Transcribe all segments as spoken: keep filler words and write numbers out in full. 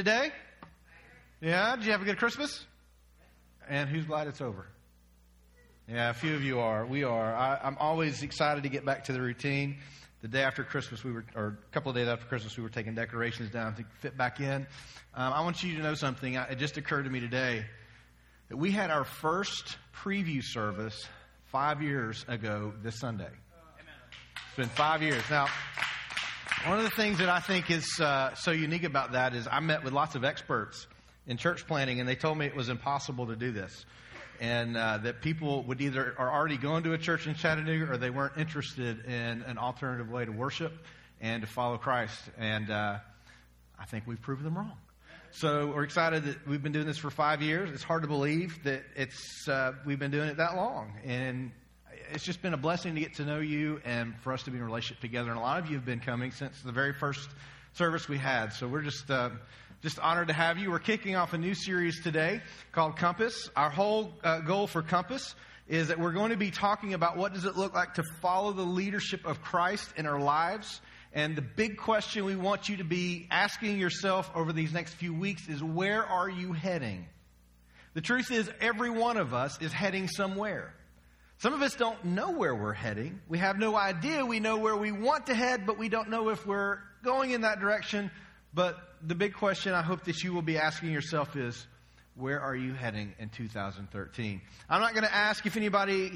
today? Yeah? Did you have a good Christmas? And who's glad it's over? Yeah, a few of you are. We are. I, I'm always excited to get back to the routine. The day after Christmas, we were, or a couple of days after Christmas, we were taking decorations down to fit back in. Um, I want you to know something. It just occurred to me today that we had our first preview service five years ago this Sunday. It's been five years. Now, one of the things that I think is uh, so unique about that is I met with lots of experts in church planning, and they told me it was impossible to do this. And uh, that people would either are already going to a church in Chattanooga or they weren't interested in an alternative way to worship and to follow Christ. And uh, I think we've proven them wrong. So we're excited that we've been doing this for five years. It's hard to believe that it's uh, we've been doing it that long. And it's just been a blessing to get to know you and for us to be in a relationship together. And a lot of you have been coming since the very first service we had. So we're just... Uh, Just honored to have you. We're kicking off a new series today called Compass. Our whole uh, goal for Compass is that we're going to be talking about what does it look like to follow the leadership of Christ in our lives. And the big question we want you to be asking yourself over these next few weeks is, where are you heading? The truth is, every one of us is heading somewhere. Some of us don't know where we're heading. We have no idea. We know where we want to head, but we don't know if we're going in that direction. But the big question I hope that you will be asking yourself is, where are you heading in two thousand thirteen? I'm not going to ask if anybody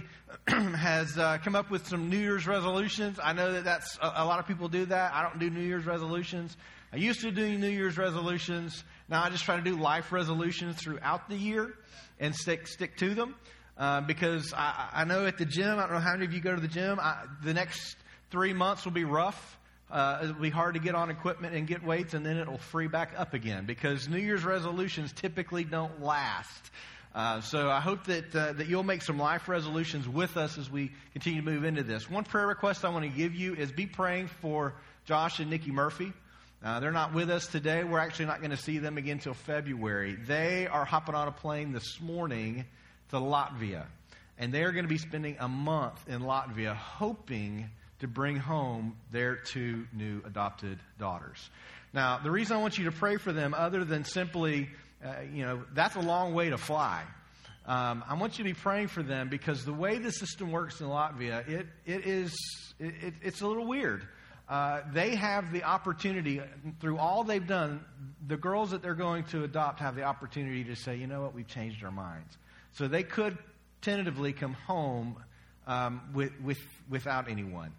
has uh, come up with some New Year's resolutions. I know that that's a, a lot of people do that. I don't do New Year's resolutions. I used to do New Year's resolutions. Now I just try to do life resolutions throughout the year and stick stick to them. Uh, because I, I know at the gym, I don't know how many of you go to the gym, I, the next three months will be rough. Uh, it'll be hard to get on equipment and get weights, and then it'll free back up again because New Year's resolutions typically don't last. Uh, so I hope that uh, that you'll make some life resolutions with us as we continue to move into this. One prayer request I want to give you is be praying for Josh and Nikki Murphy. Uh, they're not with us today. We're actually not going to see them again until February. They are hopping on a plane this morning to Latvia, and they are going to be spending a month in Latvia hoping to bring home their two new adopted daughters. Now, the reason I want you to pray for them, other than simply, uh, you know, that's a long way to fly. Um, I want you to be praying for them because the way the system works in Latvia, it it is it, it, it's a little weird. Uh, they have the opportunity, through all they've done, the girls that they're going to adopt have the opportunity to say, you know what, we've changed our minds. So they could tentatively come home um, with, with without anyone.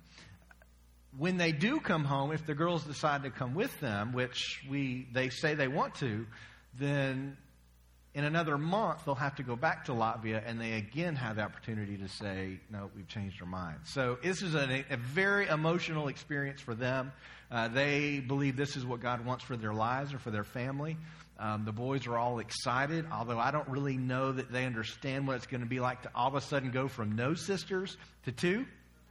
When they do come home, if the girls decide to come with them, which we they say they want to, then in another month they'll have to go back to Latvia, and they again have the opportunity to say, no, we've changed our minds. So this is a, a very emotional experience for them. Uh, they believe this is what God wants for their lives or for their family. Um, the boys are all excited, although I don't really know that they understand what it's going to be like to all of a sudden go from no sisters to two.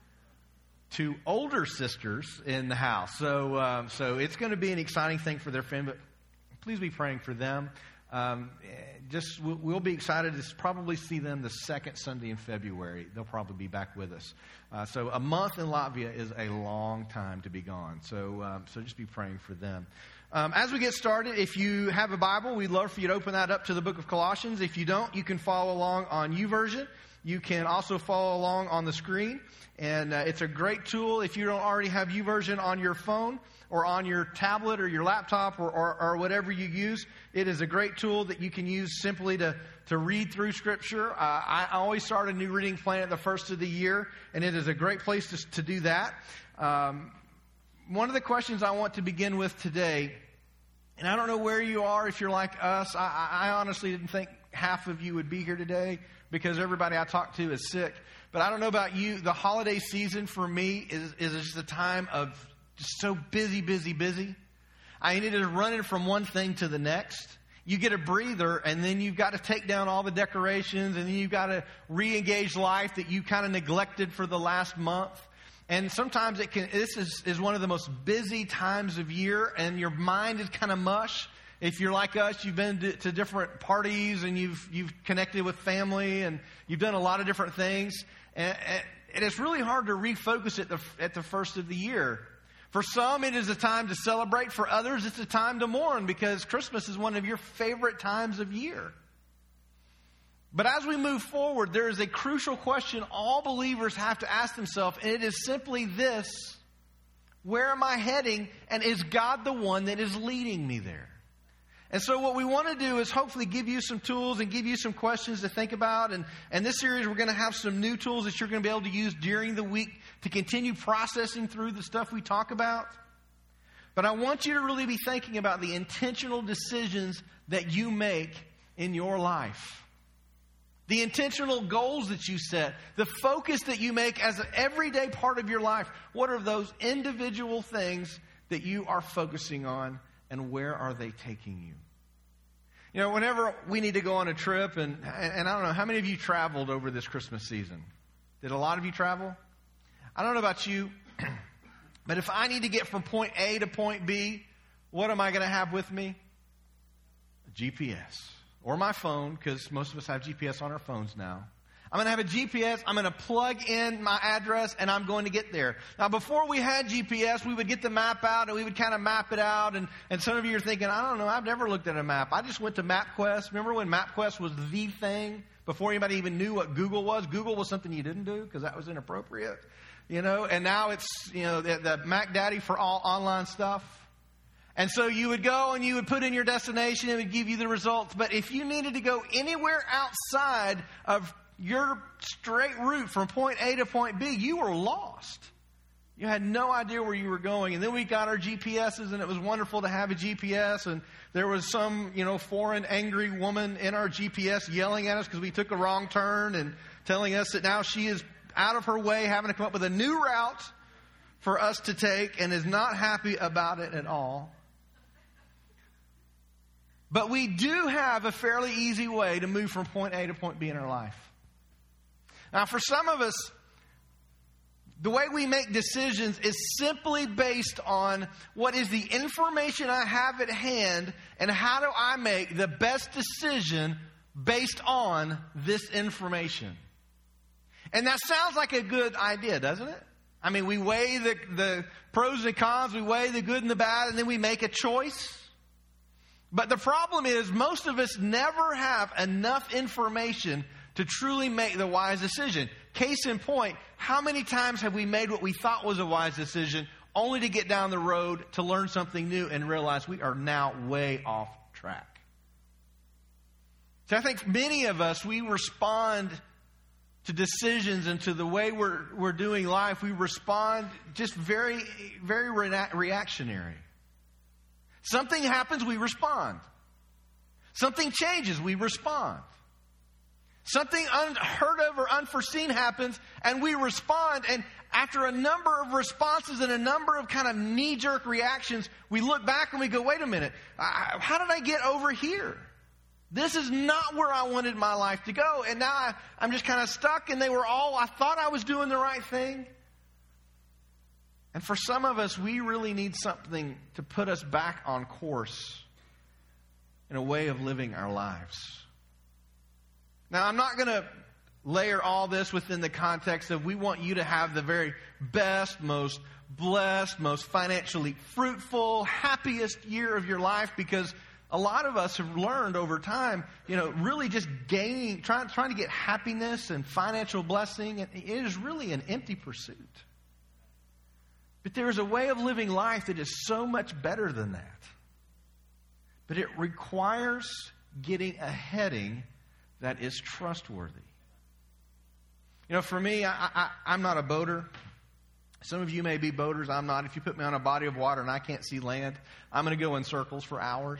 Two older sisters in the house. So um, so it's going to be an exciting thing for their family. But please be praying for them. Um, just we'll, we'll be excited to probably see them the second Sunday in February. They'll probably be back with us. Uh, so a month in Latvia is a long time to be gone. So um, so just be praying for them. Um, as we get started, if you have a Bible, we'd love for you to open that up to the book of Colossians. If you don't, you can follow along on YouVersion. You can also follow along on the screen. And uh, it's a great tool if you don't already have YouVersion on your phone or on your tablet or your laptop or, or, or whatever you use. It is a great tool that you can use simply to, to read through Scripture. Uh, I always start a new reading plan at the first of the year, and it is a great place to, to do that. Um, one of the questions I want to begin with today, and I don't know where you are if you're like us. I, I honestly didn't think half of you would be here today because everybody I talked to is sick. But I don't know about you. The holiday season for me is, is just a time of just so busy, busy, busy. I mean, it is running from one thing to the next. You get a breather, and then you've got to take down all the decorations, and then you've got to re-engage life that you kind of neglected for the last month. And sometimes it can. This is, is one of the most busy times of year, and your mind is kind of mush. If you're like us, you've been to, to different parties, and you've you've connected with family, and you've done a lot of different things. And, and it's really hard to refocus at the at the first of the year. For some, it is a time to celebrate. For others, it's a time to mourn because Christmas is one of your favorite times of year. But as we move forward, there is a crucial question all believers have to ask themselves, and it is simply this: where am I heading, and is God the one that is leading me there? And so what we want to do is hopefully give you some tools and give you some questions to think about. And, and this series, we're going to have some new tools that you're going to be able to use during the week to continue processing through the stuff we talk about. But I want you to really be thinking about the intentional decisions that you make in your life. The intentional goals that you set, the focus that you make as an everyday part of your life. What are those individual things that you are focusing on, and where are they taking you? You know, whenever we need to go on a trip, and, and I don't know, how many of you traveled over this Christmas season? Did a lot of you travel? I don't know about you, but if I need to get from point A to point B, what am I going to have with me? A G P S. Or my phone, because most of us have G P S on our phones now. I'm going to have a G P S. I'm going to plug in my address, and I'm going to get there. Now, before we had G P S, we would get the map out, and we would kind of map it out. And, and some of you are thinking, I don't know, I've never looked at a map. I just went to MapQuest. Remember when MapQuest was the thing? Before anybody even knew what Google was. Google was something you didn't do because that was inappropriate. You know, and now it's, you know, the, the Mac Daddy for all online stuff. And so you would go and you would put in your destination. It would give you the results. But if you needed to go anywhere outside of your straight route from point A to point B, you were lost. You had no idea where you were going. And then we got our G P S's, and it was wonderful to have a G P S. And there was some, you know, foreign angry woman in our G P S yelling at us because we took a wrong turn and telling us that now she is out of her way, having to come up with a new route for us to take, and is not happy about it at all. But we do have a fairly easy way to move from point A to point B in our life. Now, for some of us, the way we make decisions is simply based on what is the information I have at hand, and how do I make the best decision based on this information. And that sounds like a good idea, doesn't it? I mean, we weigh the, the pros and cons, we weigh the good and the bad, and then we make a choice. But the problem is, most of us never have enough information to truly make the wise decision. Case in point, how many times have we made what we thought was a wise decision only to get down the road to learn something new and realize we are now way off track? So I think many of us, we respond to decisions and to the way we're, we're doing life, we respond just very, very rea- reactionary. Something happens, we respond. Something changes, we respond. Something unheard of or unforeseen happens, and we respond. And after a number of responses and a number of kind of knee-jerk reactions, we look back and we go, wait a minute, I, how did I get over here? This is not where I wanted my life to go. And now I, I'm just kind of stuck, and they were all, I thought I was doing the right thing. And for some of us, we really need something to put us back on course in a way of living our lives. Now, I'm not going to layer all this within the context of we want you to have the very best, most blessed, most financially fruitful, happiest year of your life, because a lot of us have learned over time, you know, really just gaining, trying, trying to get happiness and financial blessing, and it is really an empty pursuit. But there is a way of living life that is so much better than that. But it requires getting a heading that is trustworthy. You know, for me, I, I, I'm not a boater. Some of you may be boaters. I'm not. If you put me on a body of water and I can't see land, I'm going to go in circles for hours.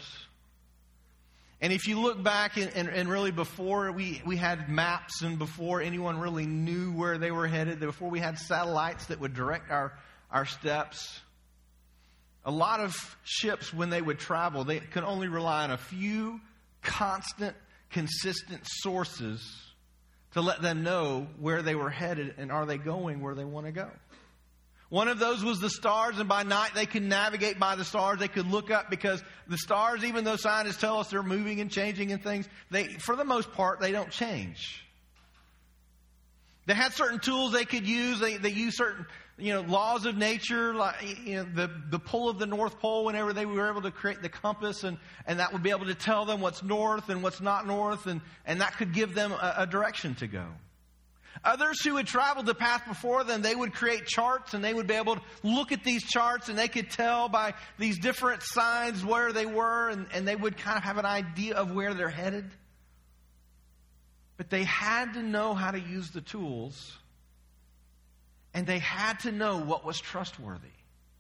And if you look back and, and, and really before we, we had maps, and before anyone really knew where they were headed, before we had satellites that would direct our, our steps, a lot of ships, when they would travel, they could only rely on a few constant, consistent sources to let them know where they were headed and are they going where they want to go. One of those was the stars, and by night they could navigate by the stars. They could look up, because the stars, even though scientists tell us they're moving and changing and things, they, for the most part, they don't change. They had certain tools they could use. They, they used certain you know, laws of nature, like, you know, the, the pull of the North Pole whenever they were able to create the compass, and, and that would be able to tell them what's north and what's not north, and, and that could give them a, a direction to go. Others who had traveled the path before them, they would create charts, and they would be able to look at these charts, and they could tell by these different signs where they were, and, and they would kind of have an idea of where they're headed. But they had to know how to use the tools, and they had to know what was trustworthy.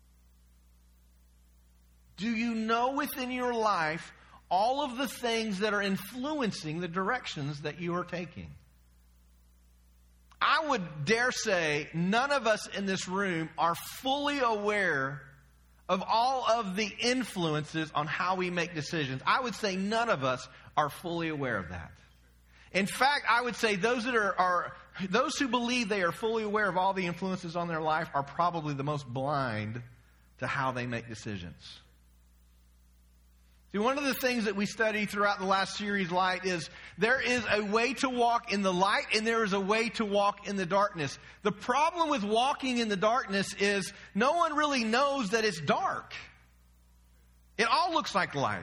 Do you know within your life all of the things that are influencing the directions that you are taking? I would dare say none of us in this room are fully aware of all of the influences on how we make decisions. I would say none of us are fully aware of that. In fact, I would say those that are, are those who believe they are fully aware of all the influences on their life are probably the most blind to how they make decisions. See, one of the things that we study throughout the last series, Light, is there is a way to walk in the light and there is a way to walk in the darkness. The problem with walking in the darkness is no one really knows that it's dark. It all looks like light.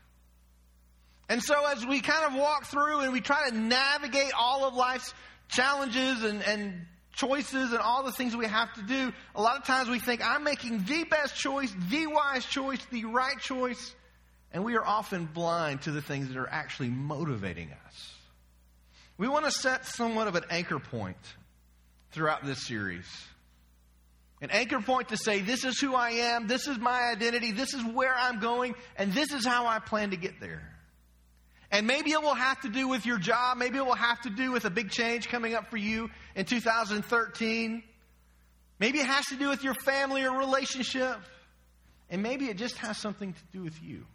And so as we kind of walk through and we try to navigate all of life's challenges and, and choices and all the things we have to do, a lot of times we think, I'm making the best choice, the wise choice, the right choice. And we are often blind to the things that are actually motivating us. We want to set somewhat of an anchor point throughout this series. An anchor point to say, this is who I am, this is my identity, this is where I'm going, and this is how I plan to get there. And maybe it will have to do with your job, maybe it will have to do with a big change coming up for you in two thousand thirteen. Maybe it has to do with your family or relationship. And maybe it just has something to do with you.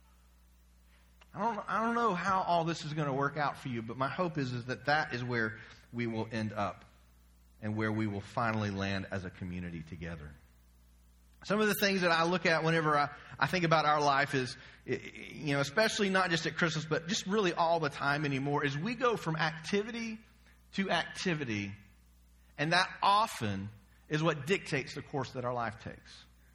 I don't, I don't know how all this is going to work out for you, but my hope is, is that that is where we will end up and where we will finally land as a community together. Some of the things that I look at whenever I, I think about our life is, you know, especially not just at Christmas, but just really all the time anymore, is we go from activity to activity, and that often is what dictates the course that our life takes.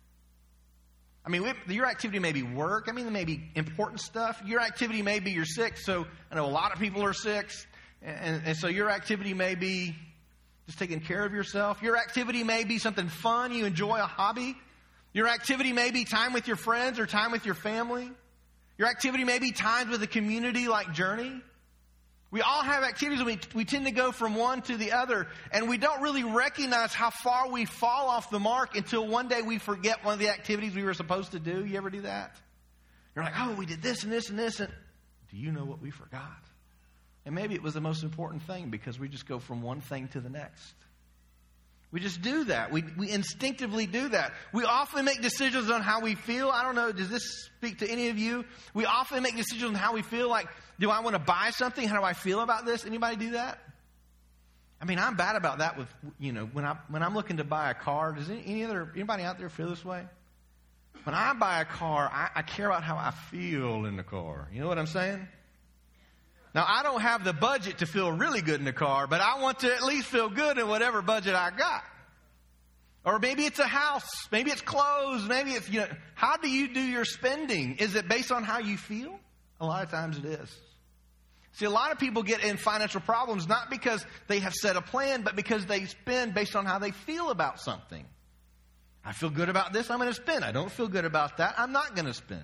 I mean, your activity may be work. I mean, there may be important stuff. Your activity may be you're sick. So I know a lot of people are sick. And, and so your activity may be just taking care of yourself. Your activity may be something fun. You enjoy a hobby. Your activity may be time with your friends or time with your family. Your activity may be times with a community like Journey. We all have activities, and we, we tend to go from one to the other, and we don't really recognize how far we fall off the mark until one day we forget one of the activities we were supposed to do. You ever do that? You're like, oh, we did this and this and this, and do you know what we forgot? And maybe it was the most important thing because we just go from one thing to the next. We just do that. We we instinctively do that. We often make decisions on how we feel. I don't know, does this speak to any of you? We often make decisions on how we feel, like, do I want to buy something? How do I feel about this? Anybody do that? I mean, I'm bad about that with, you know, when I when I'm looking to buy a car. Does any, any other anybody out there feel this way? When I buy a car, I, I care about how I feel in the car. You know what I'm saying? Now, I don't have the budget to feel really good in the car, but I want to at least feel good in whatever budget I got. Or maybe it's a house. Maybe it's clothes. Maybe it's, you know, how do you do your spending? Is it based on how you feel? A lot of times it is. See, a lot of people get in financial problems not because they have set a plan, but because they spend based on how they feel about something. I feel good about this, I'm going to spend. I don't feel good about that, I'm not going to spend.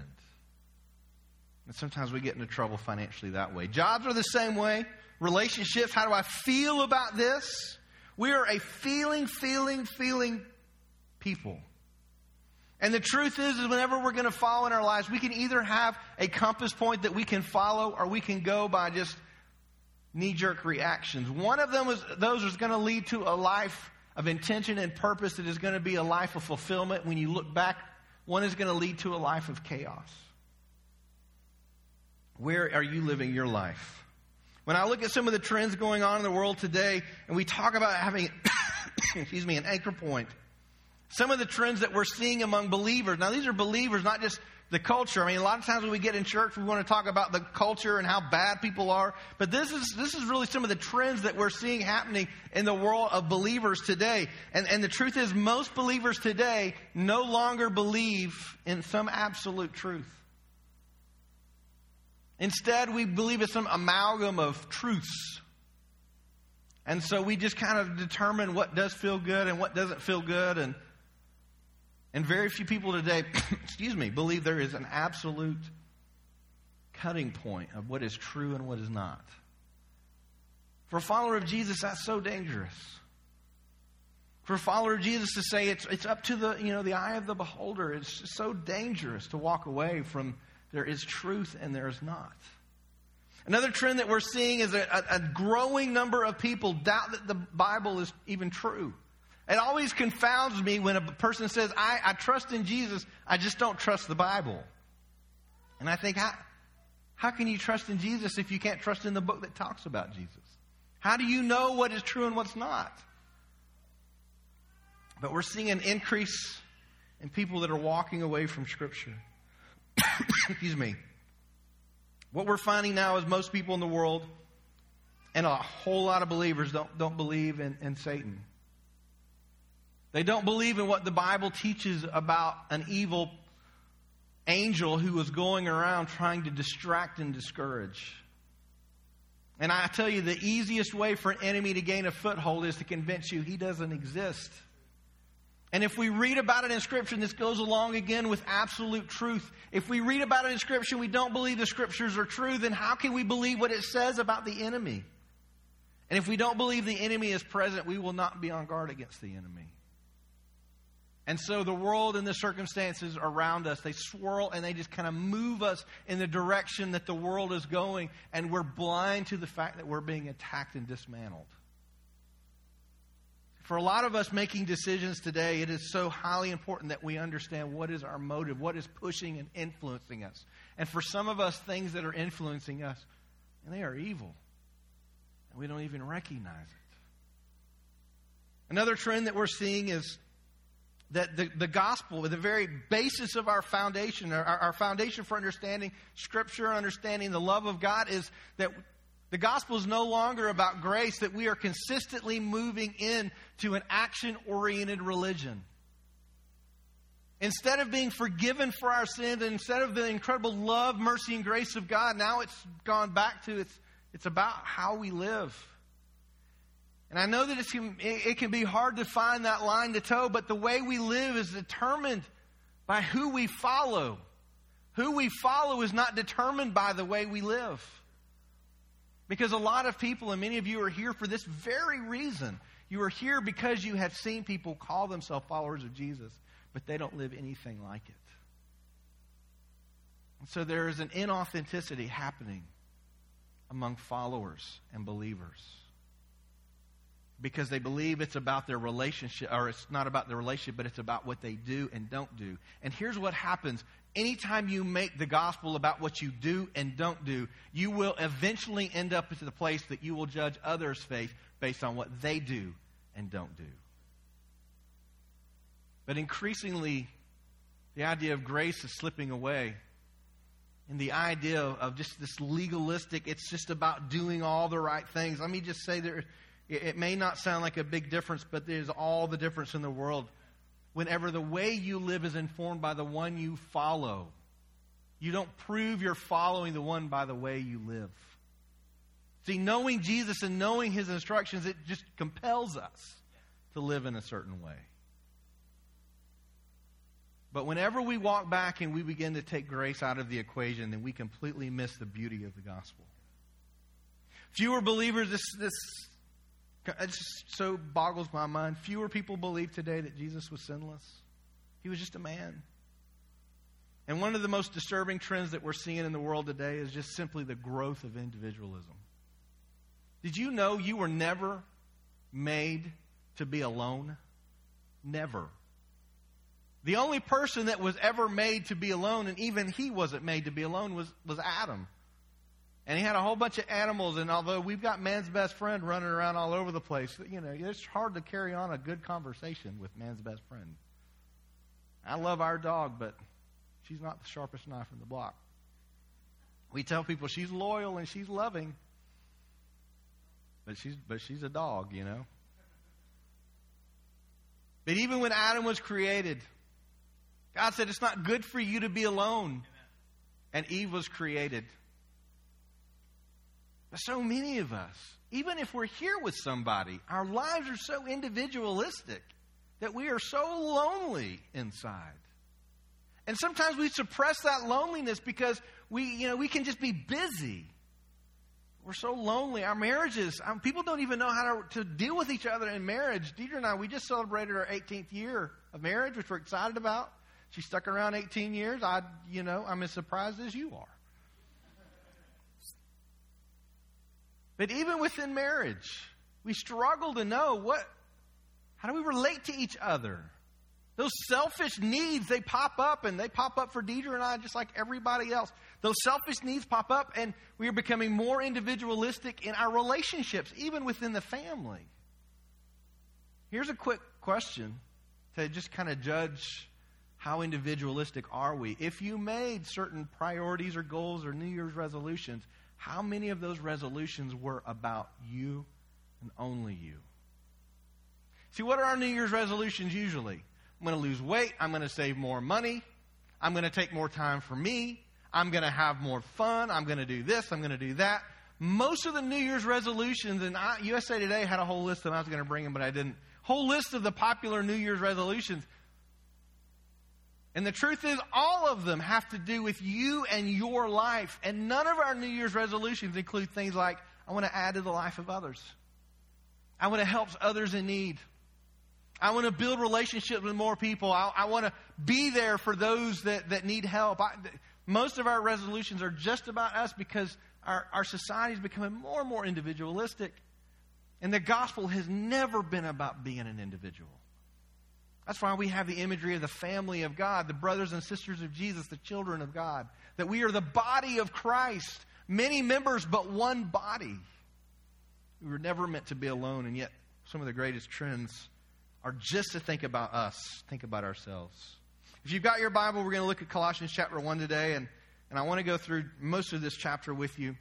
And sometimes we get into trouble financially that way. Jobs are the same way. Relationships, how do I feel about this? We are a feeling, feeling, feeling people. And the truth is, is whenever we're going to follow in our lives, we can either have a compass point that we can follow, or we can go by just knee-jerk reactions. One of them is, those is going to lead to a life of intention and purpose that is going to be a life of fulfillment. When you look back, one is going to lead to a life of chaos. Where are you living your life? When I look at some of the trends going on in the world today, and we talk about having, excuse me, an anchor point, some of the trends that we're seeing among believers, now these are believers, not just the the culture. I mean, a lot of times when we get in church, we want to talk about the culture and how bad people are. But this is this is really some of the trends that we're seeing happening in the world of believers today. And, and the truth is, most believers today no longer believe in some absolute truth. Instead, we believe in some amalgam of truths. And so we just kind of determine what does feel good and what doesn't feel good. And, and very few people today, excuse me, believe there is an absolute cutting point of what is true and what is not. For a follower of Jesus, that's so dangerous. For a follower of Jesus to say it's it's up to the, you know, the eye of the beholder, it's just so dangerous to walk away from there is truth and there is not. Another trend that we're seeing is a, a, a growing number of people doubt that the Bible is even true. It always confounds me when a person says, I, I trust in Jesus, I just don't trust the Bible. And I think, how, how can you trust in Jesus if you can't trust in the book that talks about Jesus? How do you know what is true and what's not? But we're seeing an increase in people that are walking away from Scripture. Excuse me. What we're finding now is most people in the world and a whole lot of believers don't, don't believe in, in Satan. They don't believe in what the Bible teaches about an evil angel who was going around trying to distract and discourage. And I tell you, the easiest way for an enemy to gain a foothold is to convince you he doesn't exist. And if we read about it in Scripture, this goes along again with absolute truth. If we read about it in Scripture, we don't believe the Scriptures are true, then how can we believe what it says about the enemy? And if we don't believe the enemy is present, we will not be on guard against the enemy. And so the world and the circumstances around us, they swirl and they just kind of move us in the direction that the world is going, and we're blind to the fact that we're being attacked and dismantled. For a lot of us making decisions today, it is so highly important that we understand what is our motive, what is pushing and influencing us. And for some of us, things that are influencing us, and they are evil. And we don't even recognize it. Another trend that we're seeing is that the, the gospel, the very basis of our foundation, our, our foundation for understanding Scripture, understanding the love of God, is that the gospel is no longer about grace, that we are consistently moving into an action-oriented religion. Instead of being forgiven for our sins, and instead of the incredible love, mercy, and grace of God, now it's gone back to, it's, it's about how we live. And I know that it's, it can be hard to find that line to toe, but the way we live is determined by who we follow. Who we follow is not determined by the way we live. Because a lot of people, and many of you are here for this very reason. You are here because you have seen people call themselves followers of Jesus, but they don't live anything like it. And so there is an inauthenticity happening among followers and believers. Because they believe it's about their relationship, or it's not about their relationship, but it's about what they do and don't do. And here's what happens. Anytime you make the gospel about what you do and don't do, you will eventually end up into the place that you will judge others' faith based on what they do and don't do. But increasingly, the idea of grace is slipping away. And the idea of just this legalistic, it's just about doing all the right things. Let me just say there, it may not sound like a big difference, but there's all the difference in the world. Whenever the way you live is informed by the one you follow, you don't prove you're following the one by the way you live. See, knowing Jesus and knowing His instructions, it just compels us to live in a certain way. But whenever we walk back and we begin to take grace out of the equation, then we completely miss the beauty of the gospel. Fewer believers, this this it just so boggles my mind. Fewer people believe today that Jesus was sinless. He was just a man. And one of the most disturbing trends that we're seeing in the world today is just simply the growth of individualism. Did you know you were never made to be alone? Never. The only person that was ever made to be alone, and even he wasn't made to be alone, was, was Adam. And he had a whole bunch of animals, and although we've got man's best friend running around all over the place, you know, it's hard to carry on a good conversation with man's best friend. I love our dog, but she's not the sharpest knife in the block. We tell people she's loyal and she's loving, but she's but she's a dog, you know. But even when Adam was created, God said it's not good for you to be alone. And Eve was created. But so many of us, even if we're here with somebody, our lives are so individualistic that we are so lonely inside. And sometimes we suppress that loneliness because we, you know, we can just be busy. We're so lonely. Our marriages, um, people don't even know how to, to deal with each other in marriage. Deidre and I, we just celebrated our eighteenth year of marriage, which we're excited about. She stuck around eighteen years. I, you know, I'm as surprised as you are. But even within marriage, we struggle to know what, how do we relate to each other? Those selfish needs, they pop up, and they pop up for Deidre and I just like everybody else. Those selfish needs pop up, and we are becoming more individualistic in our relationships, even within the family. Here's a quick question to just kind of judge how individualistic are we. If you made certain priorities or goals or New Year's resolutions, how many of those resolutions were about you and only you? See, what are our New Year's resolutions usually? I'm going to lose weight. I'm going to save more money. I'm going to take more time for me. I'm going to have more fun. I'm going to do this. I'm going to do that. Most of the New Year's resolutions, and I, U S A Today had a whole list of them. I was going to bring them, but I didn't. Whole list of the popular New Year's resolutions. And the truth is, all of them have to do with you and your life. And none of our New Year's resolutions include things like, I want to add to the life of others. I want to help others in need. I want to build relationships with more people. I, I want to be there for those that, that need help. I, most of our resolutions are just about us because our, our society is becoming more and more individualistic. And the gospel has never been about being an individual. That's why we have the imagery of the family of God, the brothers and sisters of Jesus, the children of God. That we are the body of Christ. Many members, but one body. We were never meant to be alone, and yet some of the greatest trends are just to think about us, think about ourselves. If you've got your Bible, we're going to look at Colossians chapter one today, and, and I want to go through most of this chapter with you.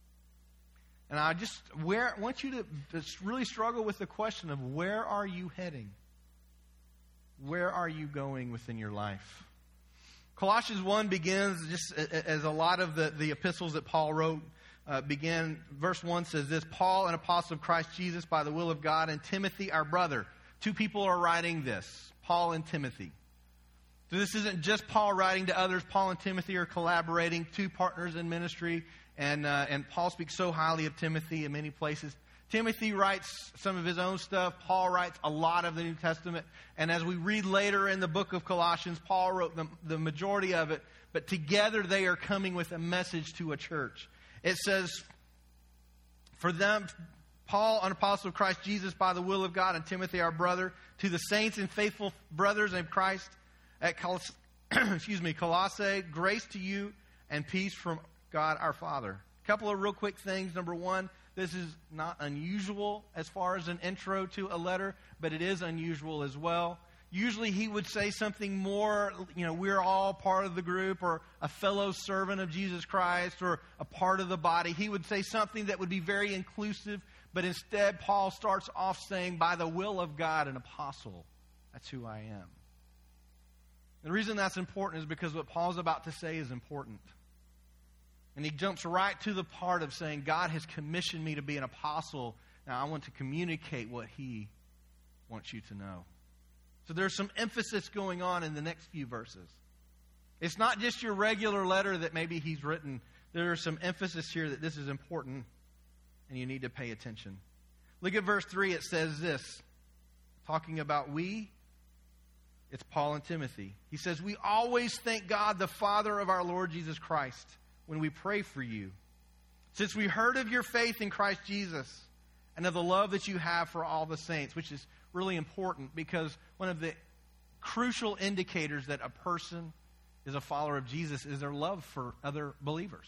And I just where, want you to just really struggle with the question of where are you heading? Where are you going within your life? Colossians one begins just as a lot of the, the epistles that Paul wrote uh, begin. Verse one says this, Paul, an apostle of Christ Jesus by the will of God, and Timothy, our brother. Two people are writing this, Paul and Timothy. So this isn't just Paul writing to others. Paul and Timothy are collaborating, two partners in ministry. And, uh, and Paul speaks so highly of Timothy in many places. Timothy writes some of his own stuff. Paul writes a lot of the New Testament. And as we read later in the book of Colossians, Paul wrote the, the majority of it. But together they are coming with a message to a church. It says, for them... Paul, an apostle of Christ Jesus by the will of God, and Timothy, our brother, to the saints and faithful brothers in Christ at Coloss- excuse me, Colossae, grace to you and peace from God our Father. A couple of real quick things. Number one, this is not unusual as far as an intro to a letter, but it is unusual as well. Usually he would say something more, you know, we're all part of the group, or a fellow servant of Jesus Christ, or a part of the body. He would say something that would be very inclusive. But instead, Paul starts off saying, by the will of God, an apostle. That's who I am. The reason that's important is because what Paul's about to say is important. And he jumps right to the part of saying, God has commissioned me to be an apostle. Now I want to communicate what he wants you to know. So there's some emphasis going on in the next few verses. It's not just your regular letter that maybe he's written. There is some emphasis here that this is important. And you need to pay attention. Look at verse three. It says this. Talking about we. It's Paul and Timothy. He says, we always thank God, the Father of our Lord Jesus Christ, when we pray for you. Since we heard of your faith in Christ Jesus and of the love that you have for all the saints, which is really important because one of the crucial indicators that a person is a follower of Jesus is their love for other believers.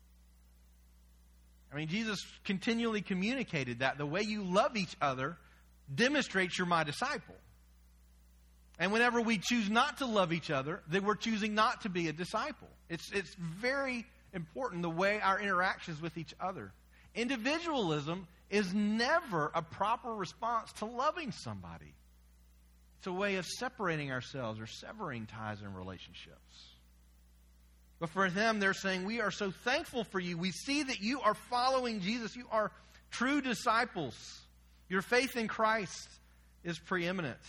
I mean, Jesus continually communicated that the way you love each other demonstrates you're my disciple. And whenever we choose not to love each other, then we're choosing not to be a disciple. It's, it's very important the way our interactions with each other. Individualism is never a proper response to loving somebody. It's a way of separating ourselves or severing ties and relationships. But for them, they're saying, we are so thankful for you. We see that you are following Jesus. You are true disciples. Your faith in Christ is preeminent.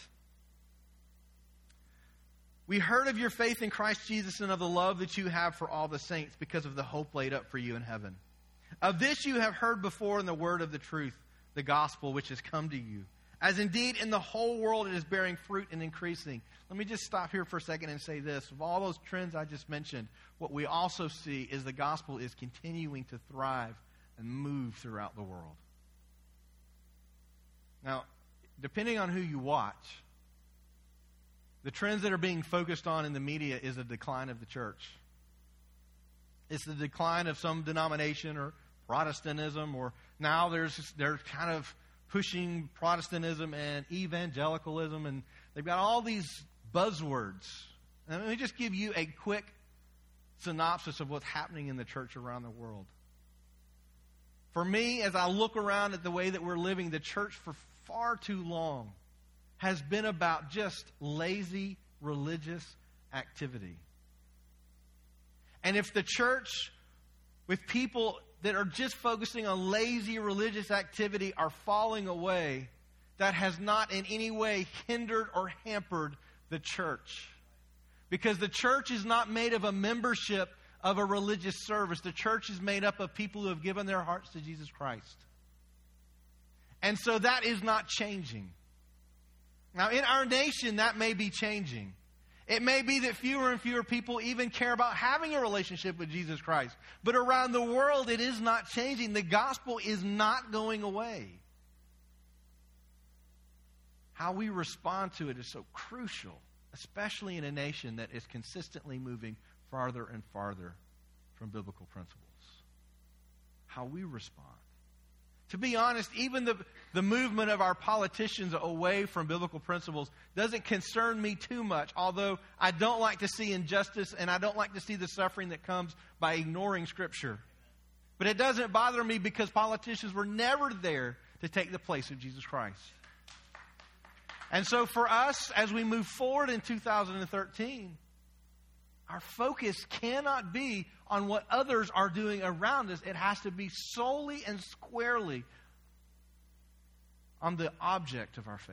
We heard of your faith in Christ Jesus and of the love that you have for all the saints because of the hope laid up for you in heaven. Of this you have heard before in the word of the truth, the gospel which has come to you. As indeed in the whole world it is bearing fruit and increasing. Let me just stop here for a second and say this. Of all those trends I just mentioned, what we also see is the gospel is continuing to thrive and move throughout the world. Now, depending on who you watch, the trends that are being focused on in the media is a decline of the church. It's the decline of some denomination or Protestantism, or now there's they're kind of pushing Protestantism and evangelicalism, and they've got all these buzzwords. And let me just give you a quick synopsis of what's happening in the church around the world. For me, as I look around at the way that we're living, the church for far too long has been about just lazy religious activity. And if the church, with people that are just focusing on lazy religious activity, are falling away, that has not in any way hindered or hampered the church. Because the church is not made of a membership of a religious service. The church is made up of people who have given their hearts to Jesus Christ. And so that is not changing. Now, in our nation, that may be changing. It may be that fewer and fewer people even care about having a relationship with Jesus Christ. But around the world, it is not changing. The gospel is not going away. How we respond to it is so crucial, especially in a nation that is consistently moving farther and farther from biblical principles. How we respond. To be honest, even the, the movement of our politicians away from biblical principles doesn't concern me too much, although I don't like to see injustice and I don't like to see the suffering that comes by ignoring Scripture. But it doesn't bother me because politicians were never there to take the place of Jesus Christ. And so for us, as we move forward in two thousand thirteen, our focus cannot be on what others are doing around us. It has to be solely and squarely on the object of our faith.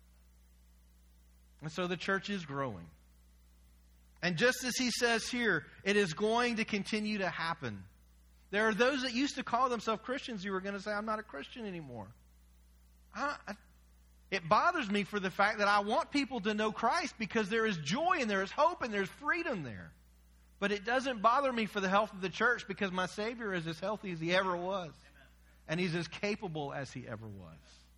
And so the church is growing. And just as he says here, it is going to continue to happen. There are those that used to call themselves Christians who are going to say, I'm not a Christian anymore. I, I, it bothers me for the fact that I want people to know Christ because there is joy and there is hope and there's freedom there. But it doesn't bother me for the health of the church because my Savior is as healthy as he ever was. Amen. And he's as capable as he ever was.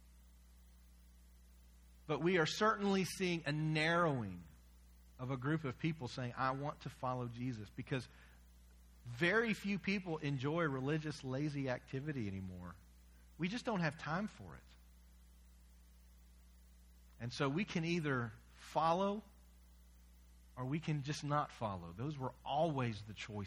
But we are certainly seeing a narrowing of a group of people saying, I want to follow Jesus, because very few people enjoy religious, lazy activity anymore. We just don't have time for it. And so we can either follow or we can just not follow. Those were always the choices.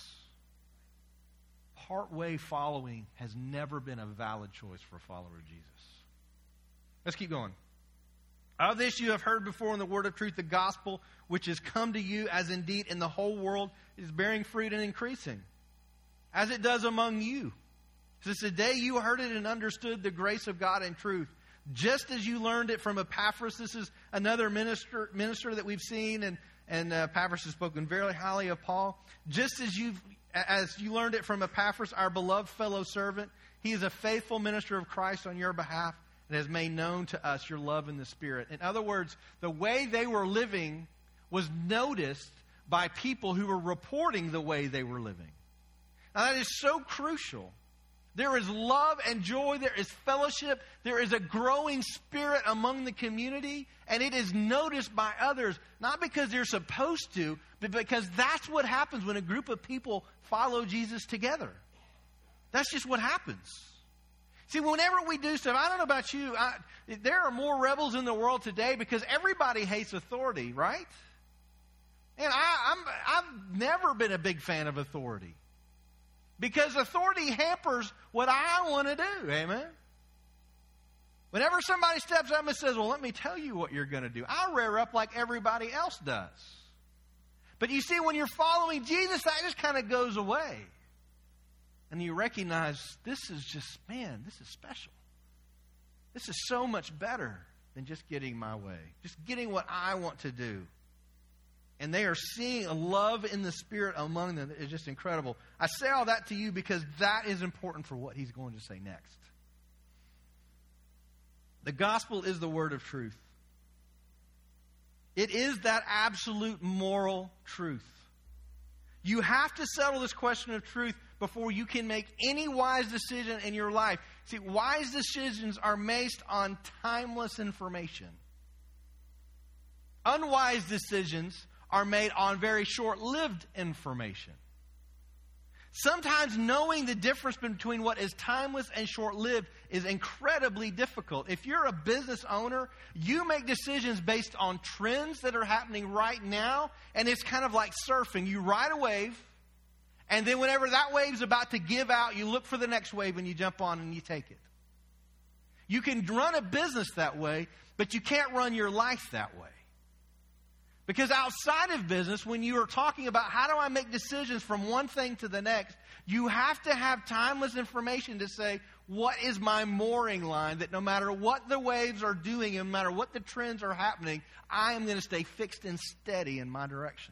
Part-way following has never been a valid choice for a follower of Jesus. Let's keep going. Of this you have heard before in the word of truth, the gospel, which has come to you, as indeed in the whole world is bearing fruit and increasing, as it does among you. Since the day you heard it and understood the grace of God and truth, just as you learned it from Epaphras. This is another minister minister that we've seen, and, and uh, Epaphras has spoken very highly of Paul. Just as you've as you learned it from Epaphras, our beloved fellow servant, he is a faithful minister of Christ on your behalf and has made known to us your love in the Spirit. In other words, the way they were living was noticed by people who were reporting the way they were living. Now that is so crucial. There is love and joy. There is fellowship. There is a growing spirit among the community. And it is noticed by others, not because they're supposed to, but because that's what happens when a group of people follow Jesus together. That's just what happens. See, whenever we do stuff, I don't know about you, I, there are more rebels in the world today because everybody hates authority, right? And I, I'm, I've never been a big fan of authority because authority hampers what I want to do, amen? Whenever somebody steps up and says, well, let me tell you what you're going to do, I rear up like everybody else does. But you see, when you're following Jesus, that just kind of goes away. And you recognize this is just, man, this is special. This is so much better than just getting my way, just getting what I want to do. And they are seeing a love in the Spirit among them that is just incredible. I say all that to you because that is important for what he's going to say next. The gospel is the word of truth. It is that absolute moral truth. You have to settle this question of truth before you can make any wise decision in your life. See, wise decisions are based on timeless information. Unwise decisions are made on very short-lived information. Sometimes knowing the difference between what is timeless and short-lived is incredibly difficult. If you're a business owner, you make decisions based on trends that are happening right now, and it's kind of like surfing. You ride a wave, and then whenever that wave's about to give out, you look for the next wave and you jump on and you take it. You can run a business that way, but you can't run your life that way. Because outside of business, when you are talking about how do I make decisions from one thing to the next, you have to have timeless information to say, what is my mooring line that no matter what the waves are doing and no matter what the trends are happening, I am going to stay fixed and steady in my direction.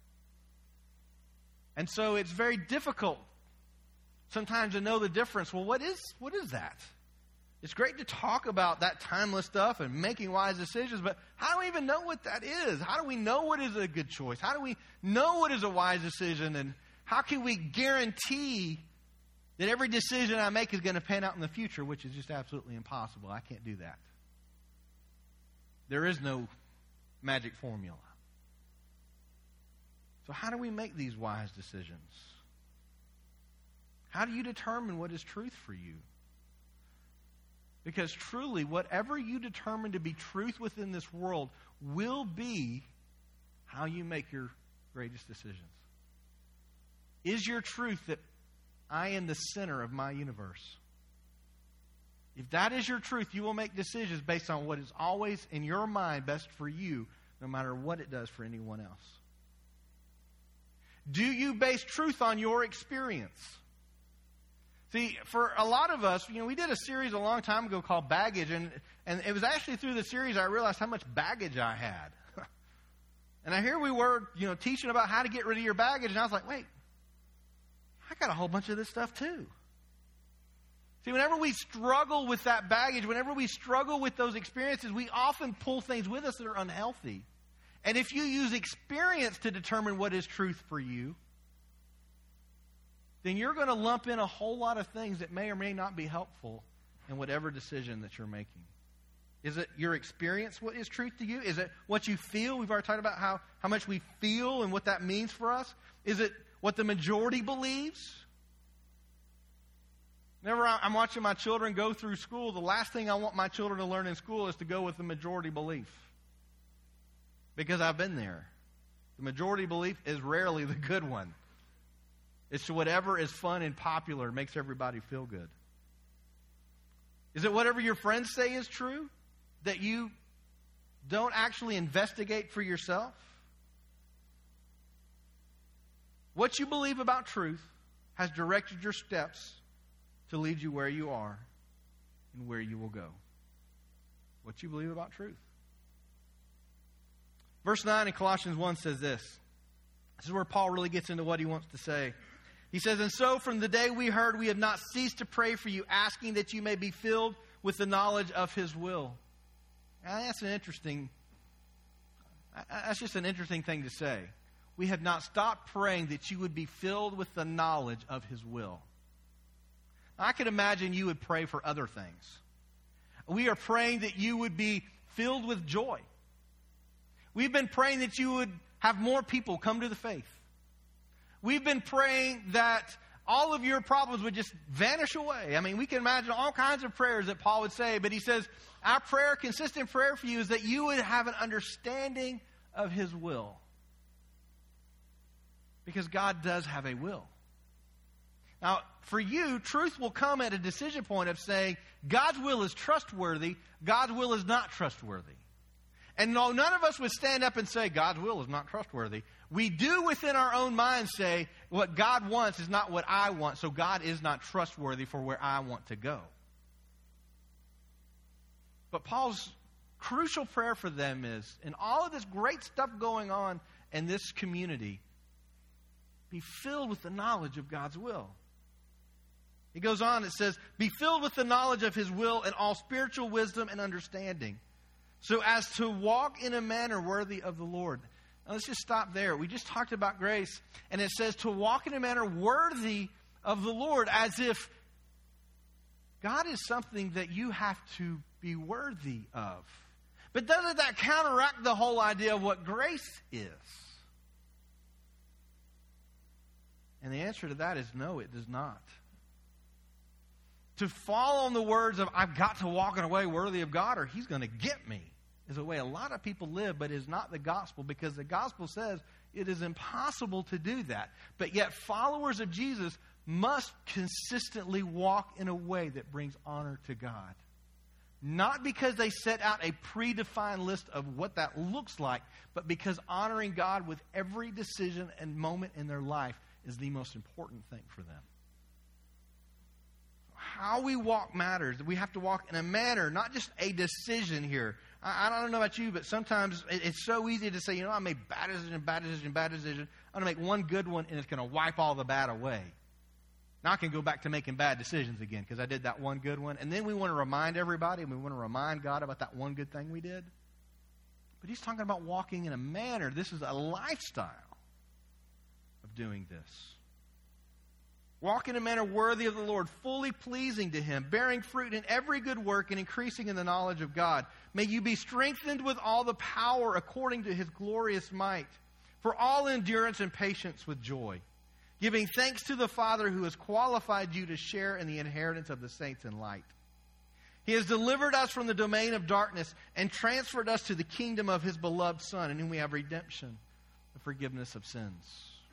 And so it's very difficult sometimes to know the difference. Well, what is what is that? It's great to talk about that timeless stuff and making wise decisions, but how do we even know what that is? How do we know what is a good choice? How do we know what is a wise decision? And how can we guarantee that every decision I make is going to pan out in the future, which is just absolutely impossible. I can't do that. There is no magic formula. So how do we make these wise decisions? How do you determine what is truth for you? Because truly, whatever you determine to be truth within this world will be how you make your greatest decisions. Is your truth that I am the center of my universe? If that is your truth, you will make decisions based on what is always in your mind best for you, no matter what it does for anyone else. Do you base truth on your experience? See, for a lot of us, you know, we did a series a long time ago called Baggage, and, and it was actually through the series I realized how much baggage I had. And here we were, you know, teaching about how to get rid of your baggage, and I was like, wait, I got a whole bunch of this stuff too. See, whenever we struggle with that baggage, whenever we struggle with those experiences, we often pull things with us that are unhealthy. And if you use experience to determine what is truth for you, then you're going to lump in a whole lot of things that may or may not be helpful in whatever decision that you're making. Is it your experience what is truth to you? Is it what you feel? We've already talked about how, how much we feel and what that means for us. Is it what the majority believes? Whenever I'm watching my children go through school, the last thing I want my children to learn in school is to go with the majority belief. Because I've been there. The majority belief is rarely the good one. It's whatever is fun and popular makes everybody feel good. Is it whatever your friends say is true that you don't actually investigate for yourself? What you believe about truth has directed your steps to lead you where you are and where you will go. What you believe about truth. Verse nine in Colossians one says this. This is where Paul really gets into what he wants to say. He says, and so from the day we heard, we have not ceased to pray for you, asking that you may be filled with the knowledge of his will. Now, that's an interesting, that's just an interesting thing to say. We have not stopped praying that you would be filled with the knowledge of his will. Now, I could imagine you would pray for other things. We are praying that you would be filled with joy. We've been praying that you would have more people come to the faith. We've been praying that all of your problems would just vanish away. I mean, we can imagine all kinds of prayers that Paul would say, but he says, our prayer, consistent prayer for you is that you would have an understanding of his will. Because God does have a will. Now, for you, truth will come at a decision point of saying, God's will is trustworthy, God's will is not trustworthy. And no, none of us would stand up and say, God's will is not trustworthy. We do within our own minds say, what God wants is not what I want, so God is not trustworthy for where I want to go. But Paul's crucial prayer for them is, in all of this great stuff going on in this community, be filled with the knowledge of God's will. He goes on, it says, be filled with the knowledge of his will and all spiritual wisdom and understanding, so as to walk in a manner worthy of the Lord. Now let's just stop there. We just talked about grace, and it says to walk in a manner worthy of the Lord, as if God is something that you have to be worthy of. But doesn't that counteract the whole idea of what grace is? And the answer to that is no, it does not. To fall on the words of, I've got to walk in a way worthy of God or he's going to get me, is a way a lot of people live, but is not the gospel, because the gospel says it is impossible to do that. But yet followers of Jesus must consistently walk in a way that brings honor to God. Not because they set out a predefined list of what that looks like, but because honoring God with every decision and moment in their life is the most important thing for them. How we walk matters. We have to walk in a manner, not just a decision here. I, I don't know about you, but sometimes it, it's so easy to say, you know, I made bad decision, bad decision, bad decision. I'm going to make one good one, and it's going to wipe all the bad away. Now I can go back to making bad decisions again because I did that one good one. And then we want to remind everybody, and we want to remind God about that one good thing we did. But he's talking about walking in a manner. This is a lifestyle of doing this. Walk in a manner worthy of the Lord, fully pleasing to him, bearing fruit in every good work and increasing in the knowledge of God. May you be strengthened with all the power according to his glorious might, for all endurance and patience with joy, giving thanks to the Father who has qualified you to share in the inheritance of the saints in light. He has delivered us from the domain of darkness and transferred us to the kingdom of his beloved Son, in whom we have redemption, the forgiveness of sins.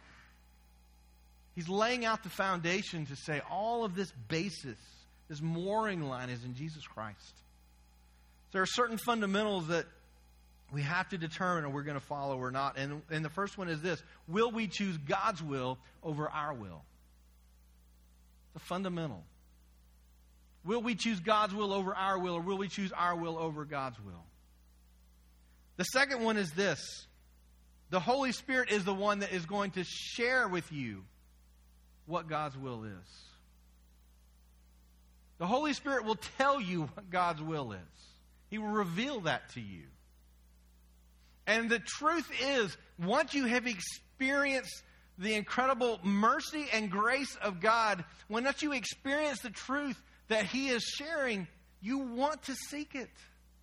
He's laying out the foundation to say all of this basis, this mooring line, is in Jesus Christ. There are certain fundamentals that we have to determine if we're going to follow or not. And, and the first one is this: will we choose God's will over our will? It's a fundamental. Will we choose God's will over our will, or will we choose our will over God's will? The second one is this: the Holy Spirit is the one that is going to share with you what God's will is. The Holy Spirit will tell you what God's will is. He will reveal that to you. And the truth is, once you have experienced the incredible mercy and grace of God, once you experience the truth that he is sharing, you want to seek it.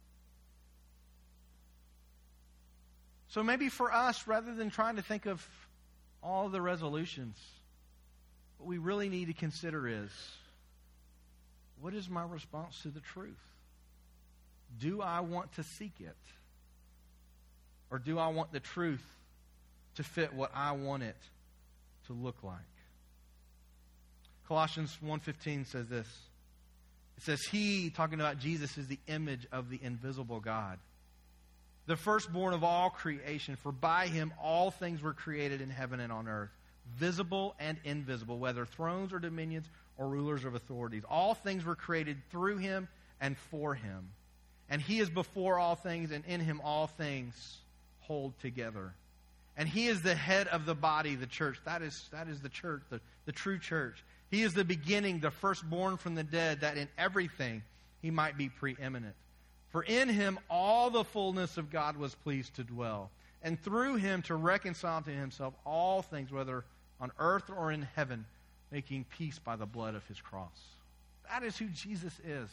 So maybe for us, rather than trying to think of all the resolutions, what we really need to consider is, what is my response to the truth? Do I want to seek it? Or do I want the truth to fit what I want it to look like? Colossians one fifteen says this. It says, he, talking about Jesus, is the image of the invisible God, the firstborn of all creation. For by him all things were created in heaven and on earth, visible and invisible, whether thrones or dominions or rulers of authorities. All things were created through him and for him. And he is before all things, and in him all things hold together. And he is the head of the body, the church. That is, that is the church, the, the true church. He is the beginning, the firstborn from the dead, that in everything he might be preeminent. For in him all the fullness of God was pleased to dwell, and through him to reconcile to himself all things, whether on earth or in heaven, making peace by the blood of his cross. That is who Jesus is.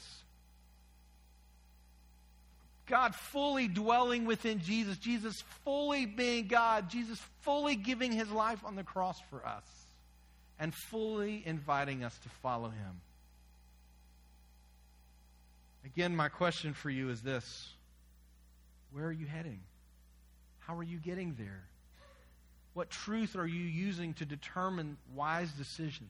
God fully dwelling within Jesus. Jesus fully being God. Jesus fully giving his life on the cross for us. and fully inviting us to follow him. Again, my question for you is this. Where are you heading? How are you getting there? What truth are you using to determine wise decisions?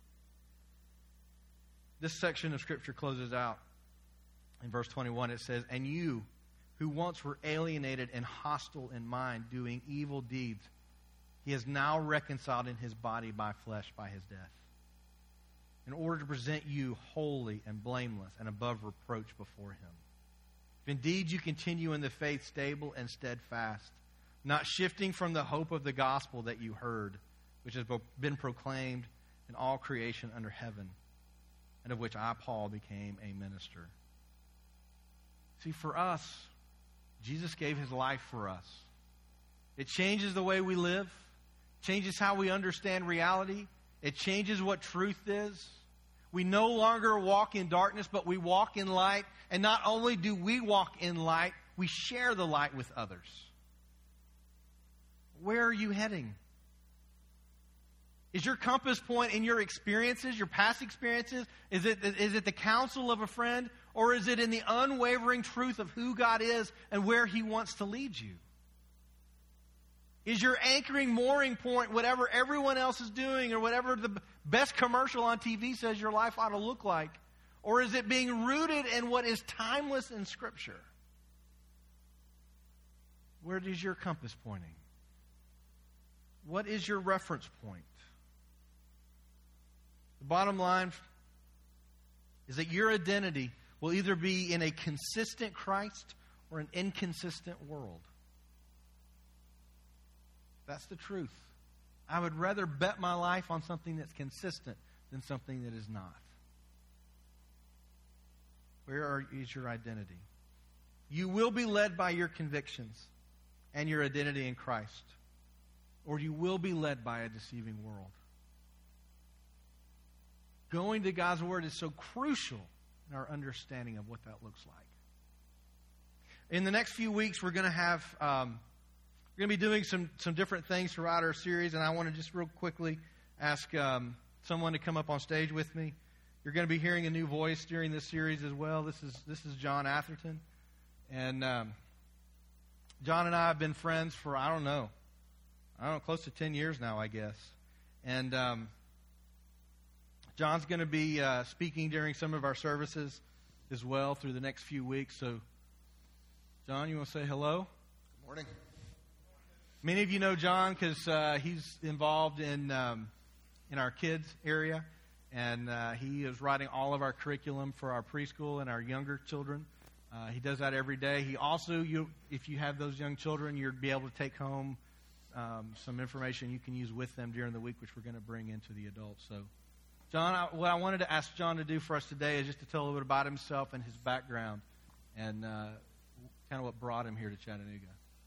This section of Scripture closes out in verse twenty-one. It says, "And you, who once were alienated and hostile in mind, doing evil deeds, he is now reconciled in his body by flesh by his death, in order to present you holy and blameless and above reproach before him. If indeed you continue in the faith, stable and steadfast, not shifting from the hope of the gospel that you heard, which has been proclaimed in all creation under heaven, and of which I, Paul, became a minister." See, for us, Jesus gave his life for us. It changes the way we live, changes how we understand reality. It changes what truth is. We no longer walk in darkness, but we walk in light. And not only do we walk in light, we share the light with others. Where are you heading? Is your compass point in your experiences, your past experiences? Is it, is it the counsel of a friend? Or is it in the unwavering truth of who God is and where he wants to lead you? Is your anchoring mooring point whatever everyone else is doing or whatever the best commercial on T V says your life ought to look like? Or is it being rooted in what is timeless in Scripture? Where is your compass pointing? What is your reference point? The bottom line is that your identity will either be in a consistent Christ or an inconsistent world. That's the truth. I would rather bet my life on something that's consistent than something that is not. Where are, is your identity? You will be led by your convictions and your identity in Christ, or you will be led by a deceiving world. Going to God's Word is so crucial in our understanding of what that looks like. In the next few weeks, we're going to have um, we're going to be doing some some different things throughout our series, and I want to just real quickly ask um, someone to come up on stage with me. You're going to be hearing a new voice during this series as well. This is this is John Atherton, and um, John and I have been friends for I don't know, I don't know, close to ten years now, I guess, and. Um, John's going to be uh, speaking during some of our services as well through the next few weeks. So, John, you want to say hello? Good morning. Many of you know John because uh, he's involved in um, in our kids area, and uh, he is writing all of our curriculum for our preschool and our younger children. Uh, he does that every day. He also, you, if you have those young children, you'll be able to take home um, some information you can use with them during the week, which we're going to bring into the adults. So. John, I, what I wanted to ask John to do for us today is just to tell a little bit about himself and his background and uh, kind of what brought him here to Chattanooga.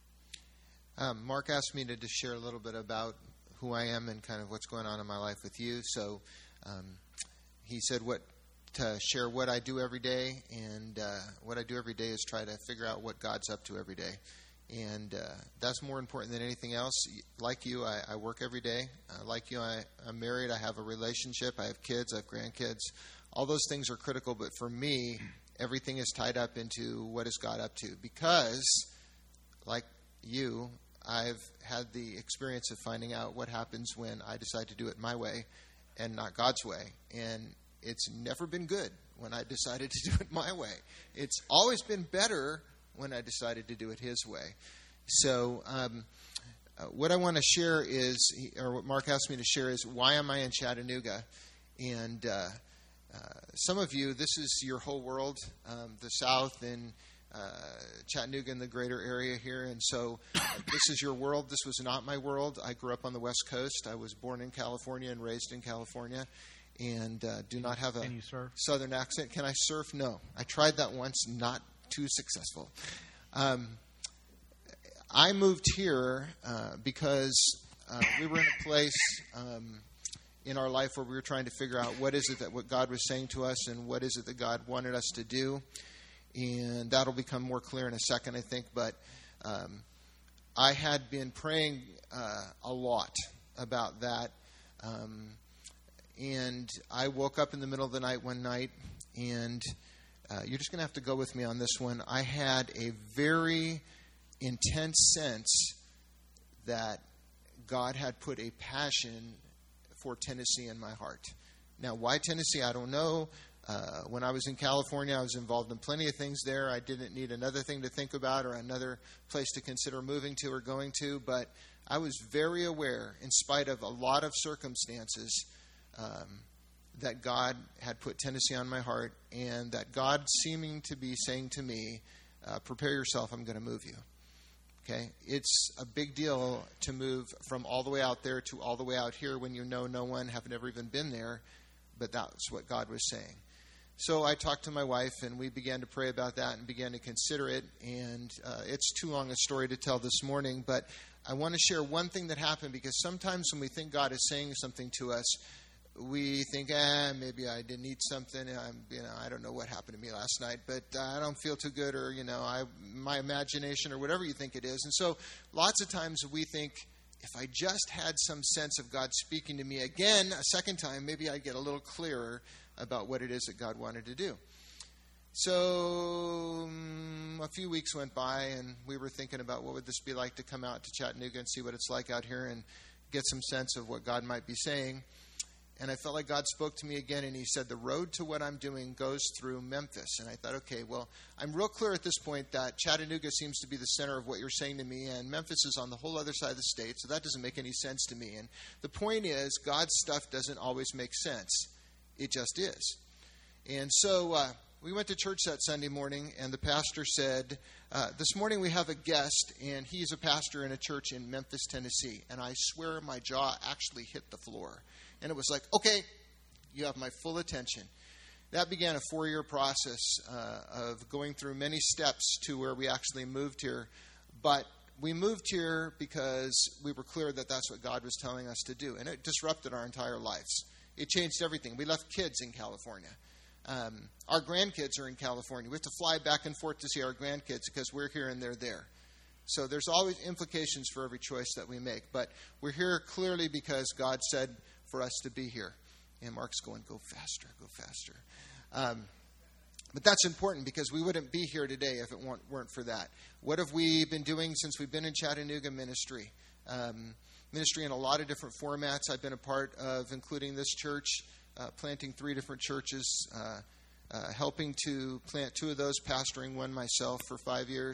Um, Mark asked me to just share a little bit about who I am and kind of what's going on in my life with you. So um, he said what to share what I do every day, and uh, what I do every day is try to figure out what God's up to every day. And uh, that's more important than anything else. Like you, I, I work every day. Uh, like you, I, I'm married. I have a relationship. I have kids. I have grandkids. All those things are critical. But for me, everything is tied up into what is God up to. Because, like you, I've had the experience of finding out what happens when I decide to do it my way and not God's way. And it's never been good when I decided to do it my way. It's always been better when I decided to do it His way. So um, uh, what I want to share is, or what Mark asked me to share is, why am I in Chattanooga? And uh, uh, some of you, this is your whole world, um, the South and uh, Chattanooga and the greater area here. And so uh, this is your world. This was not my world. I grew up on the West Coast. I was born in California and raised in California. And uh, do not have a Can you surf? Southern accent. Can I surf? No. I tried that once, not too successful. Um, I moved here uh, because uh, we were in a place um, in our life where we were trying to figure out what is it that what God was saying to us and what is it that God wanted us to do. And that'll become more clear in a second, I think. But um, I had been praying uh, a lot about that. Um, And I woke up in the middle of the night one night, and uh, you're just going to have to go with me on this one. I had a very intense sense that God had put a passion for Tennessee in my heart. Now, why Tennessee? I don't know. Uh, when I was in California, I was involved in plenty of things there. I didn't need another thing to think about or another place to consider moving to or going to. But I was very aware, in spite of a lot of circumstances, um, that God had put Tennessee on my heart, and that God seeming to be saying to me, uh, prepare yourself, I'm going to move you. Okay? It's a big deal to move from all the way out there to all the way out here when you know no one, have never even been there, but that's what God was saying. So I talked to my wife, and we began to pray about that and began to consider it. And uh, it's too long a story to tell this morning, but I want to share one thing that happened, because sometimes when we think God is saying something to us, we think, eh, maybe I didn't eat something. I'm, you know, I don't know what happened to me last night, but I don't feel too good, or, you know, I, my imagination, or whatever you think it is. And so lots of times we think, if I just had some sense of God speaking to me again, a second time, maybe I'd get a little clearer about what it is that God wanted to do. So um, a few weeks went by, and we were thinking about what would this be like to come out to Chattanooga and see what it's like out here and get some sense of what God might be saying. And I felt like God spoke to me again, and he said, the road to what I'm doing goes through Memphis. And I thought, okay, well, I'm real clear at this point that Chattanooga seems to be the center of what you're saying to me, and Memphis is on the whole other side of the state, so that doesn't make any sense to me. And the point is, God's stuff doesn't always make sense. It just is. And so uh, we went to church that Sunday morning, and the pastor said, uh, this morning we have a guest, and he's a pastor in a church in Memphis, Tennessee. And I swear my jaw actually hit the floor. And it was like, okay, you have my full attention. That began a four-year process uh, of going through many steps to where we actually moved here. But we moved here because we were clear that that's what God was telling us to do. And it disrupted our entire lives. It changed everything. We left kids in California. Um, our grandkids are in California. We have to fly back and forth to see our grandkids because we're here and they're there. So there's always implications for every choice that we make. But we're here clearly because God said for us to be here. And Mark's going, go faster, go faster. Um, but that's important, because we wouldn't be here today if it weren't, weren't for that. What have we been doing since we've been in Chattanooga? Ministry. Um, ministry in a lot of different formats I've been a part of, including this church, uh, planting three different churches, uh, uh, helping to plant two of those, pastoring one myself for five years.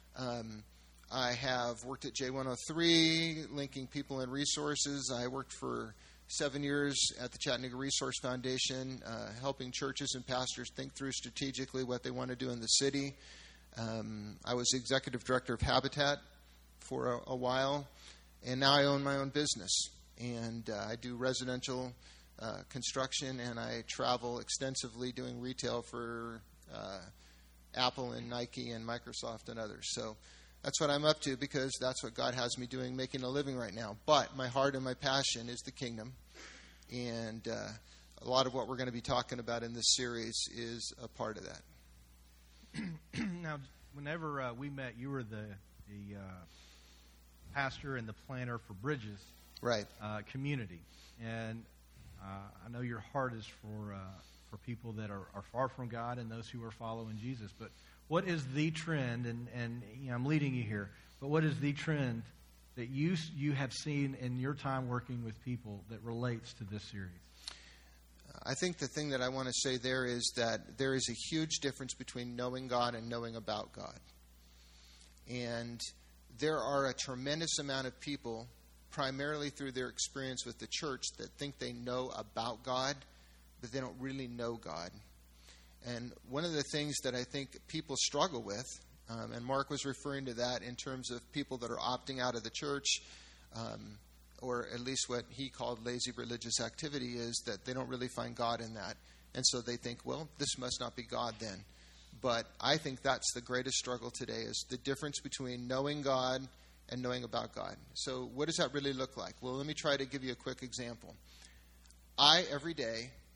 Um, I have worked at J one oh three, linking people and resources. I worked for seven years at the Chattanooga Resource Foundation, uh, helping churches and pastors think through strategically what they want to do in the city. Um, I was executive director of Habitat for a, a while, and now I own my own business. And uh, I do residential uh, construction, and I travel extensively doing retail for uh, Apple and Nike and Microsoft and others. So that's what I'm up to, because that's what God has me doing, making a living right now. But my heart and my passion is the kingdom. And uh, a lot of what we're going to be talking about in this series is a part of that. Now, whenever uh, we met, you were the, the uh, pastor and the planner for Bridges right. uh, community. And uh, I know your heart is for, uh, for people that are, are far from God and those who are following Jesus. But what is the trend, and, and you know, I'm leading you here, but what is the trend that you you have seen in your time working with people that relates to this series? I think the thing that I want to say there is that there is a huge difference between knowing God and knowing about God. And there are a tremendous amount of people, primarily through their experience with the church, that think they know about God, but they don't really know God. And one of the things that I think people struggle with, um, and Mark was referring to that in terms of people that are opting out of the church, um, or at least what he called lazy religious activity, is that they don't really find God in that. And so they think, well, this must not be God then. But I think that's the greatest struggle today, is the difference between knowing God and knowing about God. So what does that really look like? Well, let me try to give you a quick example. I, every day,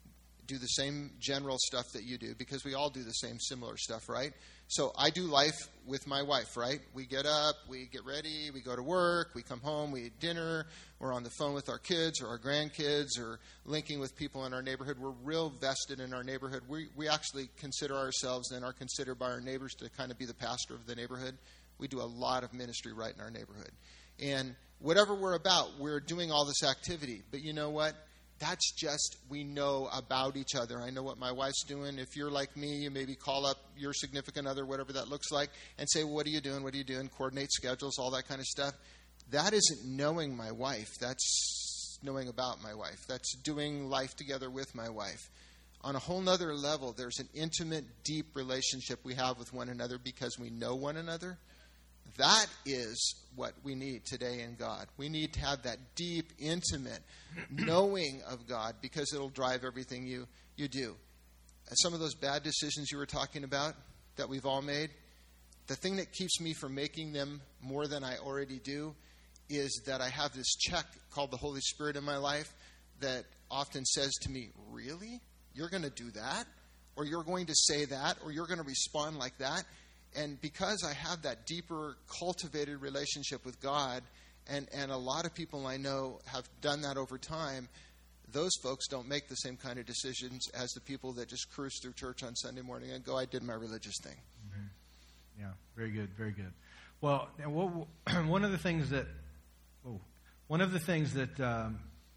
do the same general stuff that you do, because we all do the same similar stuff, right? So I do life with my wife, right? We get up, we get ready, we go to work, we come home, we eat dinner, we're on the phone with our kids or our grandkids or linking with people in our neighborhood. We're real vested in our neighborhood. We we actually consider ourselves and are considered by our neighbors to kind of be the pastor of the neighborhood. We do a lot of ministry right in our neighborhood. And whatever we're about, we're doing all this activity. But you know what? That's just, we know about each other. I know what my wife's doing. If you're like me, you maybe call up your significant other, whatever that looks like, and say, well, what are you doing? What are you doing? Coordinate schedules, all that kind of stuff. That isn't knowing my wife. That's knowing about my wife. That's doing life together with my wife. On a whole nother level, there's an intimate, deep relationship we have with one another because we know one another. That is what we need today in God. We need to have that deep, intimate knowing of God, because it'll drive everything you, you do. Some of those bad decisions you were talking about that we've all made, the thing that keeps me from making them more than I already do is that I have this check called the Holy Spirit in my life that often says to me, really? You're going to do that? Or you're going to say that? Or you're going to respond like that? And because I have that deeper, cultivated relationship with God, and, and a lot of people I know have done that over time, those folks don't make the same kind of decisions as the people that just cruise through church on Sunday morning and go, I did my religious thing. Mm-hmm. Yeah, very good, very good. Well, one of the things that, oh, one of the things that, um,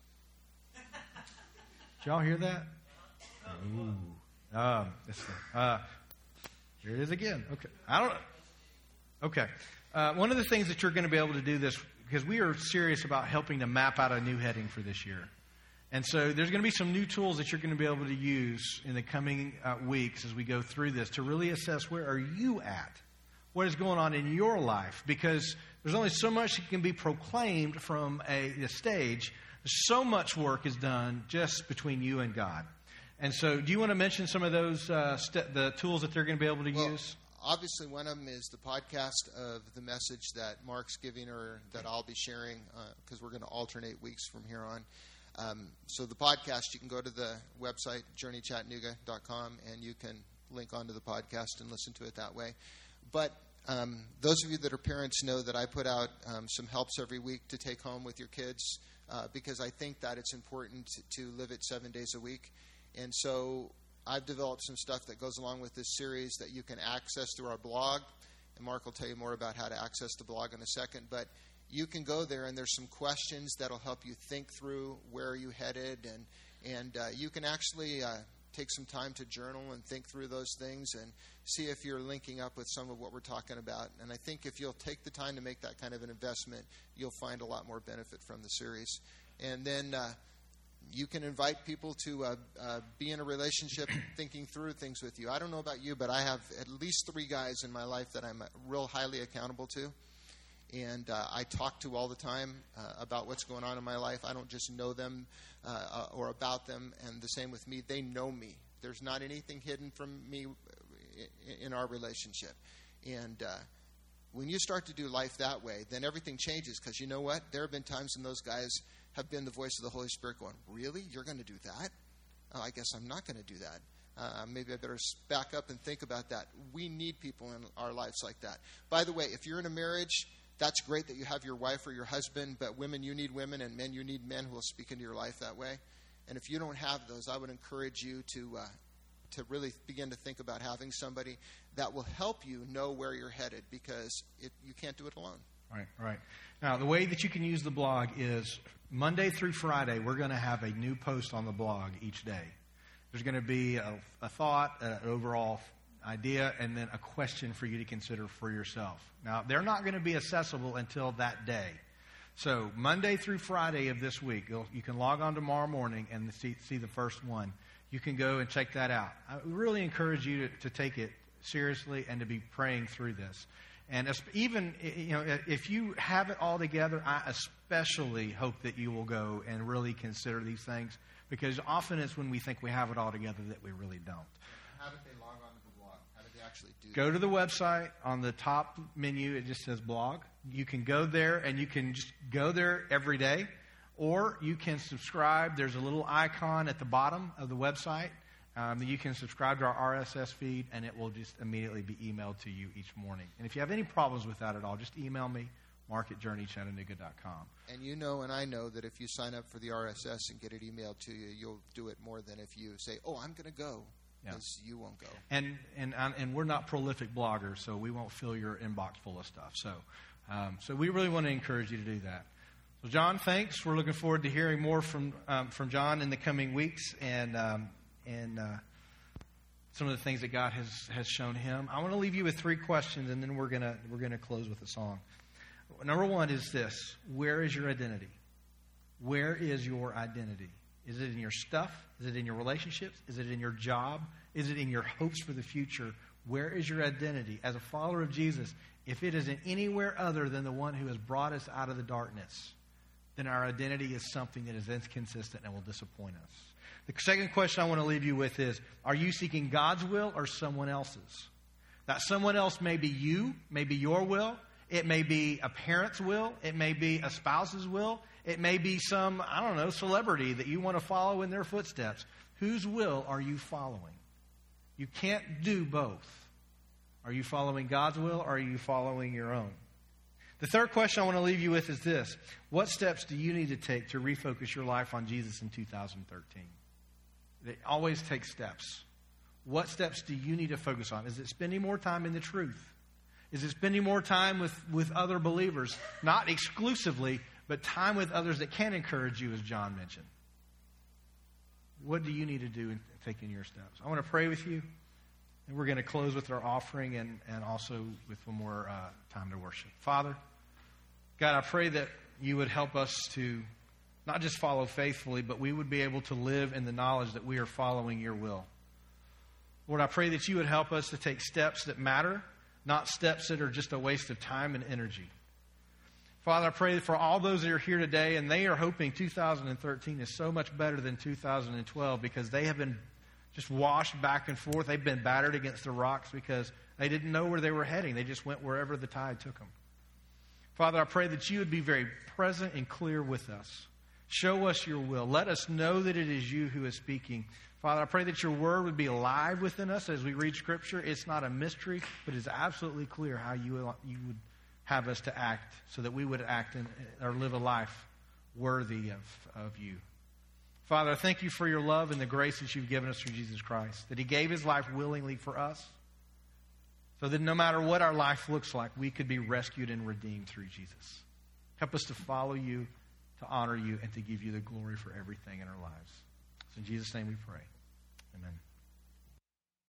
did y'all hear that? Ooh, um, uh, here it is again. Okay. I don't know. Okay. Uh, one of the things that you're going to be able to do this, because we are serious about helping to map out a new heading for this year. And so there's going to be some new tools that you're going to be able to use in the coming uh, weeks as we go through this to really assess where are you at? What is going on in your life? Because there's only so much that can be proclaimed from a, a stage. So much work is done just between you and God. And so, do you want to mention some of those uh, st- the tools that they're going to be able to well, use? Obviously, one of them is the podcast of the message that Mark's giving, or that I'll be sharing, because uh, we're going to alternate weeks from here on. Um, so the podcast, you can go to the website, journey chattanooga dot com, and you can link onto the podcast and listen to it that way. But um, those of you that are parents know that I put out um, some helps every week to take home with your kids, uh, because I think that it's important to live it seven days a week. And so I've developed some stuff that goes along with this series that you can access through our blog. And Mark will tell you more about how to access the blog in a second. But you can go there, and there's some questions that will help you think through where are you headed. And, and uh, you can actually uh, take some time to journal and think through those things and see if you're linking up with some of what we're talking about. And I think if you'll take the time to make that kind of an investment, you'll find a lot more benefit from the series. And then Uh, You can invite people to uh, uh, be in a relationship thinking through things with you. I don't know about you, but I have at least three guys in my life that I'm real highly accountable to. And uh, I talk to all the time uh, about what's going on in my life. I don't just know them uh, or about them. And the same with me. They know me. There's not anything hidden from me in our relationship. And uh, when you start to do life that way, then everything changes. Because you know what? There have been times when those guys have been the voice of the Holy Spirit going, really? You're going to do that? Oh, I guess I'm not going to do that. Uh, maybe I better back up and think about that. We need people in our lives like that. By the way, if you're in a marriage, that's great that you have your wife or your husband, but women, you need women, and men, you need men who will speak into your life that way. And if you don't have those, I would encourage you to uh, to really begin to think about having somebody that will help you know where you're headed, because it, you can't do it alone. Right, right. Now, the way that you can use the blog is Monday through Friday, we're going to have a new post on the blog each day. There's going to be a, a thought, an overall idea, and then a question for you to consider for yourself. Now, they're not going to be accessible until that day. So Monday through Friday of this week, you'll, you can log on tomorrow morning and see, see the first one. You can go and check that out. I really encourage you to, to take it seriously and to be praying through this. And even, you know, if you have it all together, I especially hope that you will go and really consider these things, because often it's when we think we have it all together that we really don't. How did they log on to the blog? How did they actually do that? Go to the website. On the top menu, it just says blog. You can go there, and you can just go there every day. Or you can subscribe. There's a little icon at the bottom of the website. Um, you can subscribe to our R S S feed, and it will just immediately be emailed to you each morning. And if you have any problems with that at all, just email me, mark at journey chattanooga dot com. And you know and I know that if you sign up for the R S S and get it emailed to you, you'll do it more than if you say, oh, I'm going to go, because yeah. you won't go. And, and and we're not prolific bloggers, so we won't fill your inbox full of stuff. So, um, so we really want to encourage you to do that. So, John, thanks. We're looking forward to hearing more from um, from John in the coming weeks, and um, and uh, some of the things that God has, has shown him. I want to leave you with three questions, and then we're gonna we're gonna close with a song. Number one is this: where is your identity? Where is your identity? Is it in your stuff? Is it in your relationships? Is it in your job? Is it in your hopes for the future? Where is your identity? As a follower of Jesus, if it isn't anywhere other than the one who has brought us out of the darkness, then our identity is something that is inconsistent and will disappoint us. The second question I want to leave you with is, are you seeking God's will or someone else's? That someone else may be you, may be your will. It may be a parent's will. It may be a spouse's will. It may be some, I don't know, celebrity that you want to follow in their footsteps. Whose will are you following? You can't do both. Are you following God's will or are you following your own? The third question I want to leave you with is this: what steps do you need to take to refocus your life on Jesus in two thousand thirteen? They always take steps. What steps do you need to focus on? Is it spending more time in the truth? Is it spending more time with, with other believers? Not exclusively, but time with others that can encourage you, as John mentioned. What do you need to do in taking your steps? I want to pray with you, and we're going to close with our offering and, and also with one more uh, time to worship. Father, God, I pray that you would help us to not just follow faithfully, but we would be able to live in the knowledge that we are following your will. Lord, I pray that you would help us to take steps that matter, not steps that are just a waste of time and energy. Father, I pray for all those that are here today, and they are hoping two thousand thirteen is so much better than two thousand twelve because they have been just washed back and forth. They've been battered against the rocks because they didn't know where they were heading. They just went wherever the tide took them. Father, I pray that you would be very present and clear with us. Show us your will. Let us know that it is you who is speaking. Father, I pray that your word would be alive within us as we read Scripture. It's not a mystery, but it's absolutely clear how you, you would have us to act so that we would act in, or live a life worthy of, of you. Father, I thank you for your love and the grace that you've given us through Jesus Christ, that he gave his life willingly for us, so that no matter what our life looks like, we could be rescued and redeemed through Jesus. Help us to follow you, to honor you, and to give you the glory for everything in our lives. So in Jesus' name we pray. Amen.